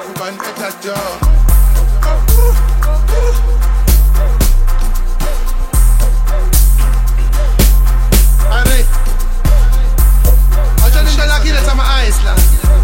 ubani ethatha Ari Acha nindala kile sama Iceland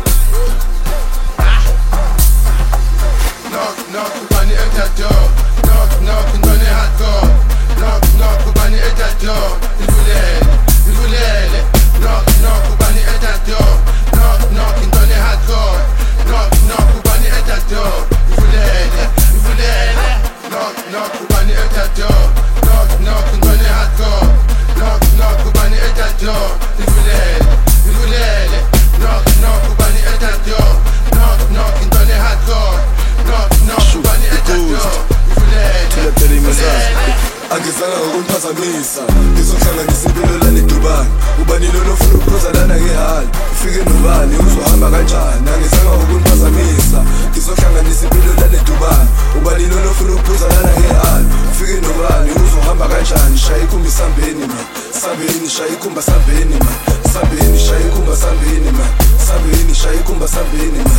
Knock knock ubani ethatha Knock knock ndone hardcore Knock knock ubani ethatha Ivulele Knock knock ubani ethatha Knock knock ndone hardcore Knock knock ubani ethatha Ivulele Knock knock ubani ethatha Knock knock ndone hardcore Knock knock ubani ethatha Ivulele Knock knock ubani ethatha Knock knock ndone hardcore Knock knock ubani ethatha Ivulele Angizanga ngokumphazamisa ngizohlanganisa impilo lana eDubai ubani lona ofuna ukuphuza lana ngehali ufike nobani uzohamba kanjani angizanga ngokumphazamisa ngizohlanganisa impilo lana eDubai ubani lona ofuna ukuphuza lana ngehali ufike nobani uzohamba kanjani shaya ikhumba sambeni man sambeni shaya ikhumba sambeni man sambeni shaya ikhumba sambeni man sambeni shaya ikhumba sambeni man